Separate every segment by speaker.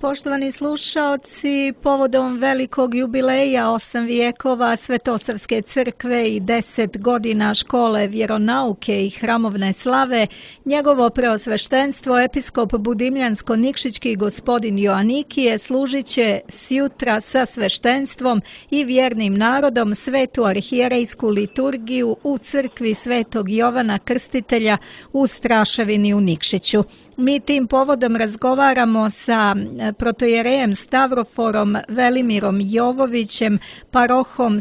Speaker 1: Poštovani slušaoci, povodom velikog jubileja 8 vijekova Svetosavske crkve i 10 godina škole vjeronauke i hramovne slave, njegovo preosveštenstvo episkop Budimljansko-Nikšićki gospodin Joanikije služit će sjutra sa sveštenstvom i vjernim narodom svetu arhijerejsku liturgiju u crkvi Svetog Jovana Krstitelja u Straševini u Nikšiću. Mi tim povodom razgovaramo sa protojerejem Stavroforom Velimirom Jovovićem, parohom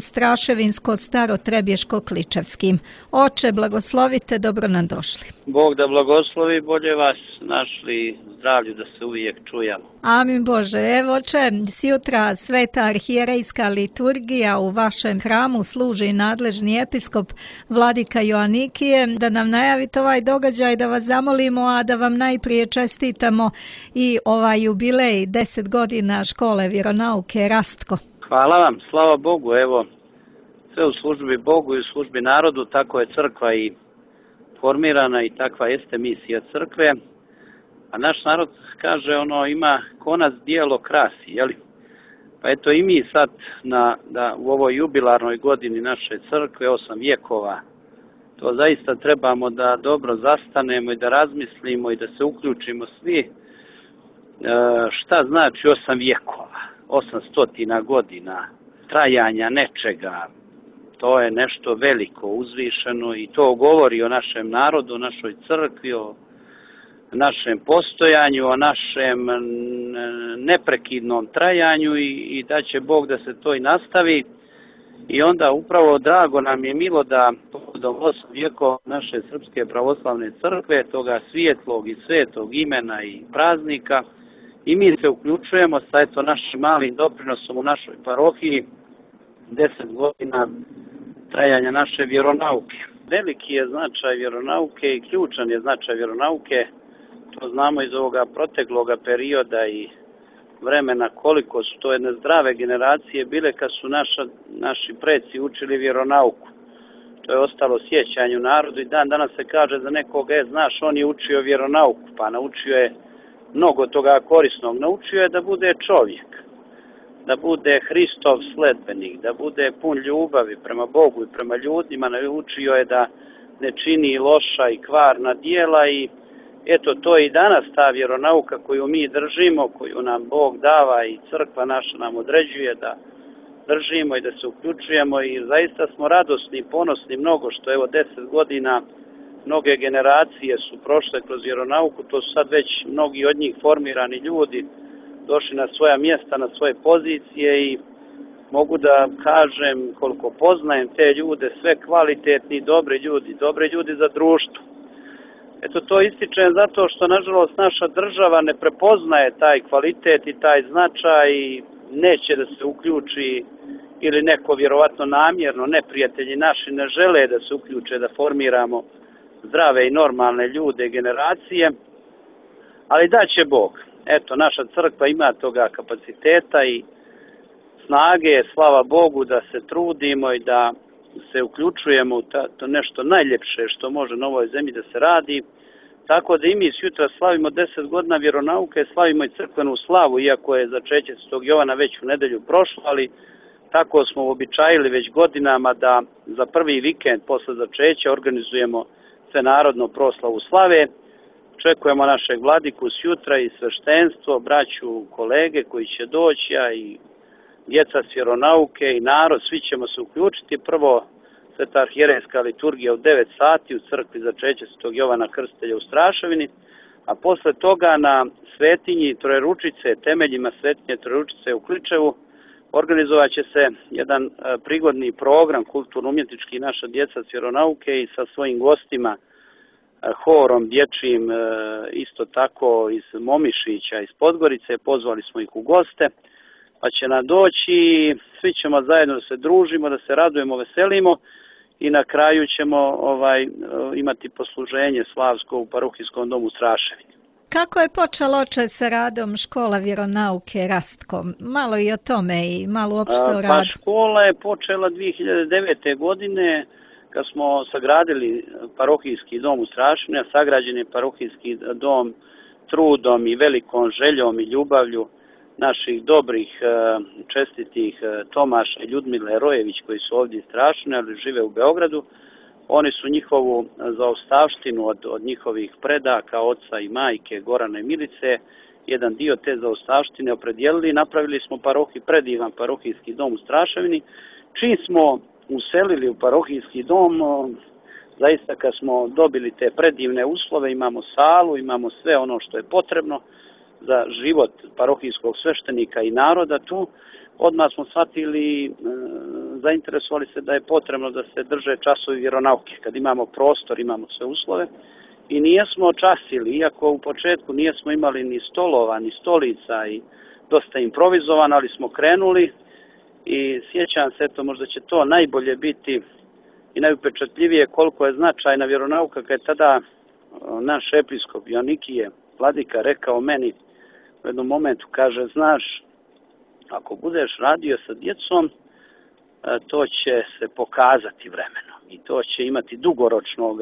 Speaker 1: Straševinsko-Starotrebješko-Kličevskim. Oče, blagoslovite, dobro nam došli.
Speaker 2: Bog da blagoslovi, bolje vas našli, zdravlju da se uvijek čujemo.
Speaker 1: Amin Bože. Evo, oče, sjutra sveta arhijerejska liturgija u vašem hramu služi nadležni episkop Vladika Joanikije. Da nam najavite ovaj događaj, da vas zamolimo, a da vam najprije čestitamo i ovaj jubilej 10 godina škole vjeronauke Rastko.
Speaker 2: Hvala vam, slava Bogu, evo, sve u službi Bogu i u službi narodu, tako je crkva i formirana i takva jeste misija crkve. A naš narod kaže, ima konac dijelo krasi, jeli? Pa eto i mi sad u ovoj jubilarnoj godini naše crkve, 8 vijekova, to zaista trebamo da dobro zastanemo i da razmislimo i da se uključimo svi šta znači 8 vijekova, 800 godina trajanja nečega. To je nešto veliko, uzvišeno i to govori o našem narodu, o našoj crkvi, o našem postojanju, o našem neprekidnom trajanju i da će Bog da se to i nastavi. I onda upravo drago nam je milo da povodom 8 vijekova naše Srpske pravoslavne crkve, toga svijetlog i svetog imena i praznika, i mi se uključujemo sa našim malim doprinosom u našoj parohiji 10 godina trajanja naše vjeronauke. Veliki je značaj vjeronauke i ključan je značaj vjeronauke. To znamo iz ovoga protekloga perioda i vremena koliko su to jedne zdrave generacije bile kad su naši preci učili vjeronauku. To je ostalo sjećanju narodu i dan danas se kaže za nekoga, znaš, on je učio vjeronauku, pa naučio je mnogo toga korisnog. Naučio je da bude čovjek, da bude Hristov sledbenik, da bude pun ljubavi prema Bogu i prema ljudima. Naučio je da ne čini loša i kvarna djela i eto, to je i danas ta vjeronauka koju mi držimo, koju nam Bog dava i crkva naša nam određuje da držimo i da se uključujemo i zaista smo radosni i ponosni mnogo što evo 10 godina mnoge generacije su prošle kroz vjeronauku, to su sad već mnogi od njih formirani ljudi, došli na svoja mjesta, na svoje pozicije i mogu da kažem koliko poznajem te ljude, sve kvalitetni, dobri ljudi za društvo. Eto, to ističem zato što, nažalost, naša država ne prepoznaje taj kvalitet i taj značaj i neće da se uključi ili neko vjerovatno namjerno, neprijatelji naši ne žele da se uključe, da formiramo zdrave i normalne ljude, generacije, ali da će Bog. Eto, naša crkva ima toga kapaciteta i snage, slava Bogu, da se trudimo i da se uključujemo u to nešto najljepše što može na ovoj zemlji da se radi. Tako da i mi sutra slavimo 10 godina vjeronauke, slavimo i crkvenu slavu, iako je začeće Svetog Jovana već u nedelju prošlo, ali tako smo uobičajili već godinama da za prvi vikend posle začeća organizujemo svenarodno proslavu slave. Očekujemo našeg vladiku sutra i sveštenstvo, braću, kolege koji će doći, a i djeca s vjeronauke i narod, svi ćemo se uključiti. Prvo sveta arhijerejska liturgija u 9 sati u crkvi začeće Svetog Jovana Krstitelja u Straševini, a posle toga na svetinji Trojeručice, temeljima svetinje Trojeručice u Kličevu, organizovat će se jedan prigodni program kulturno-umjetnički naša djeca s vjeronauke i sa svojim gostima, horom dječjim, isto tako iz Momišića, iz Podgorice, pozvali smo ih u goste, pa će nam doći, svi ćemo zajedno da se družimo, da se radujemo, veselimo i na kraju ćemo imati posluženje slavsko u parohijskom domu u Straševini.
Speaker 1: Kako je počelo, oče, sa radom škola vjeronauke Rastko? Malo i o tome i malo uopšte o radu.
Speaker 2: Pa škola je počela 2009. godine kad smo sagradili parohijski dom u Straševini, a sagrađen je parohijski dom trudom i velikom željom i ljubavlju naših dobrih, čestitih Tomaša i Ljudmile Rojević, koji su ovdje istrašeni, ali žive u Beogradu. Oni su njihovu zaostavštinu od njihovih predaka, oca i majke, Gorana i Milice, jedan dio te zaostavštine opredijelili i napravili smo predivan parohijski dom u Straševini. Čim smo uselili u parohijski dom, zaista kad smo dobili te predivne uslove, imamo salu, imamo sve ono što je potrebno za život parohijskog sveštenika i naroda tu, odmah smo shvatili, zainteresovali se da je potrebno da se drže časovi vjeronauke, kad imamo prostor, imamo sve uslove. I nijesmo časili, iako u početku nijesmo imali ni stolova, ni stolica i dosta improvizovano, ali smo krenuli i sjećam se, eto, možda će to najbolje biti i najupečatljivije koliko je značajna vjeronauka, kad je tada naš episkop Joannikije, vladika, rekao meni u jednom momentu, kaže, znaš, ako budeš radio sa djecom, to će se pokazati vremenom i to će imati dugoročnog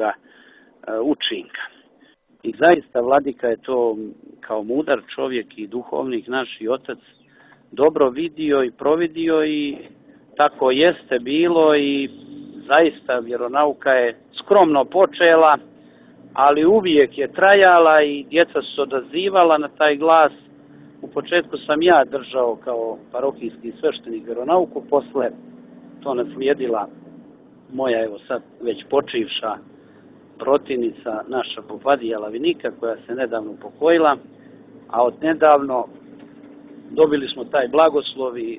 Speaker 2: učinka. I zaista vladika je to kao mudar čovjek i duhovnik naš i otac dobro vidio i providio i tako jeste bilo i zaista vjeronauka je skromno počela, ali uvijek je trajala i djeca su odazivala na taj glas. U početku sam ja držao kao parohijski sveštenik vjeronauku, posle to naslijedila moja, evo sad već počivša protivnica, naša Bobadija Lavinika, koja se nedavno pokojila, a od nedavno dobili smo taj blagoslov i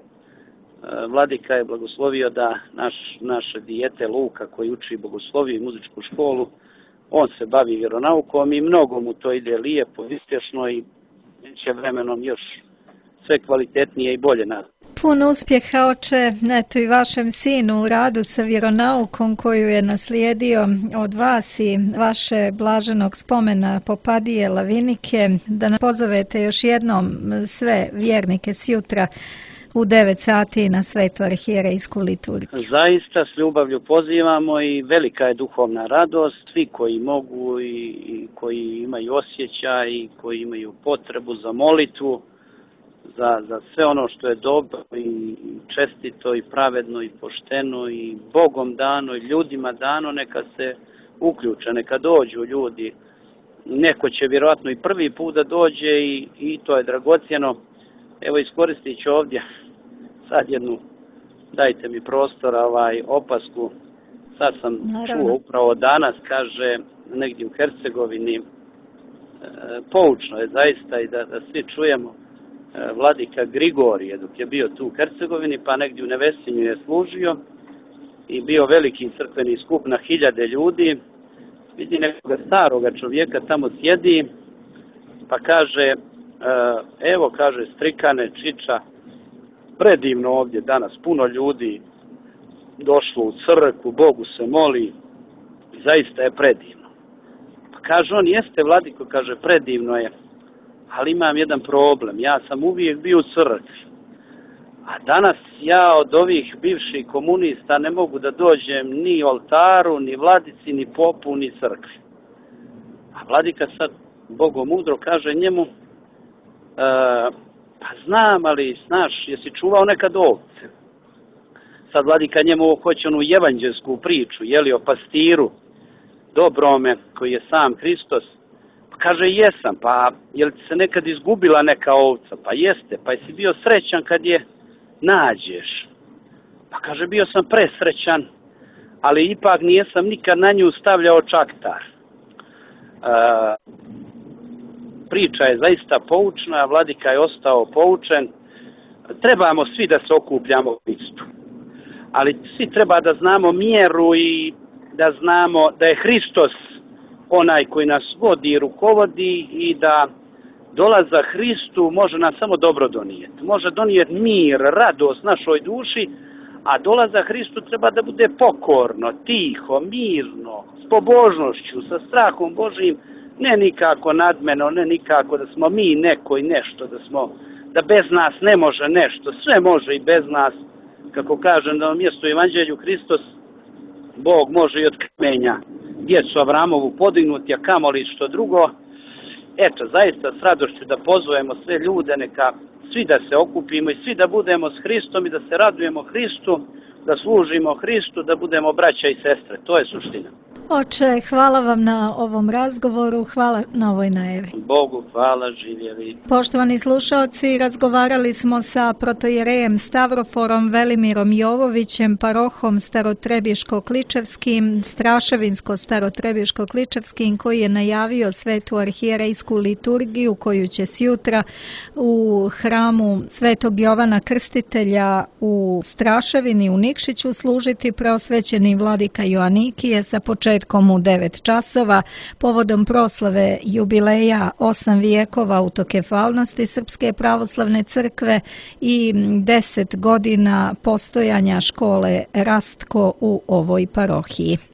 Speaker 2: vladika je blagoslovio da naše dijete Luka, koji uči bogosloviju i muzičku školu, on se bavi vjeronaukom i mnogo mu to ide lijepo, uspješno i će vremenom još sve kvalitetnije i bolje nas.
Speaker 1: Puno uspjeha, oče, eto i vašem sinu u radu sa vjeronaukom koju je naslijedio od vas i vaše blaženog spomena Popadije Lavinike, da nas pozovete još jednom sve vjernike sjutra u 9 sati na svetu arhijerejsku liturgiju.
Speaker 2: Zaista s ljubavlju pozivamo i velika je duhovna radost. Svi koji mogu i koji imaju osjećaj i koji imaju potrebu za molitvu, za sve ono što je dobro i čestito i pravedno i pošteno i Bogom dano i ljudima dano, neka se uključe, neka dođu ljudi. Neko će vjerojatno i prvi put da dođe i to je dragocjeno. Evo, iskoristit ću ovdje sad jednu, dajte mi prostora, opasku. Sad sam čuo upravo danas, kaže, negdje u Hercegovini, poučno je zaista i da svi čujemo, vladika Grigorije, dok je bio tu u Hercegovini, pa negdje u Nevesinju je služio i bio veliki crkveni skup na 1000 ljudi. Vidi nekoga staroga čovjeka tamo sjedi, pa kaže, evo, kaže, strikane, čiča, predivno ovdje danas, puno ljudi došlo u crkvu, Bogu se moli, zaista je predivno. Pa kaže on, jeste vladiko, kaže, predivno je, ali imam jedan problem, ja sam uvijek bio u crkvi, a danas ja od ovih bivših komunista ne mogu da dođem ni oltaru, ni vladici, ni popu, ni crkvi. A vladika sad bogomudro kaže njemu, pa znam, ali znaš, jesi čuvao nekad ovce? Sad vladika njemu hoće onu evanđelsku priču, o pastiru dobrome koji je sam Hristos. Pa kaže, jesam, pa je li se nekad izgubila neka ovca? Pa jeste, pa jesi bio srećan kad je nađeš? Pa kaže, bio sam presrećan, ali ipak nijesam nikad na nju stavljao čaktar. Priča je zaista poučna, vladika je ostao poučen. Trebamo svi da se okupljamo u Hristu, ali svi treba da znamo mjeru i da znamo da je Hristos onaj koji nas vodi i rukovodi i da dolazak Hristu može nam samo dobro donijeti. Može donijeti mir, radost našoj duši, a dolazak Hristu treba da bude pokorno, tiho, mirno, s pobožnošću, sa strahom Božijim, ne nikako nadmeno, ne nikako da smo mi neko i nešto, da bez nas ne može nešto, sve može i bez nas. Kako kažem na mjestu Evanđelju, Hristos, Bog može i od kamenja djecu Avramovu podignuti, a kamoli što drugo. Eto, zaista s radošću da pozovemo sve ljude, neka svi da se okupimo i svi da budemo s Hristom i da se radujemo Hristu, da služimo Hristu, da budemo braća i sestre. To je suština.
Speaker 1: Oče, hvala vam na ovom razgovoru, hvala na ovoj najavi.
Speaker 2: Bogu hvala, živjeli.
Speaker 1: Poštovani slušalci, razgovarali smo sa protojerejem Stavroforom Velimirom Jovovićem, parohom Starotrebiško-Kličevskim, Straševinsko-Starotrebiško-Kličevskim, koji je najavio svetu arhijerejsku liturgiju koju će sjutra u hramu Svetog Jovana Krstitelja u Straševini u Nikšiću služiti preosvećeni vladika Joanikije sa početkom u 9 časova povodom proslave jubileja 8 vijekova autokefalnosti Srpske pravoslavne crkve i 10 godina postojanja škole Rastko u ovoj parohiji.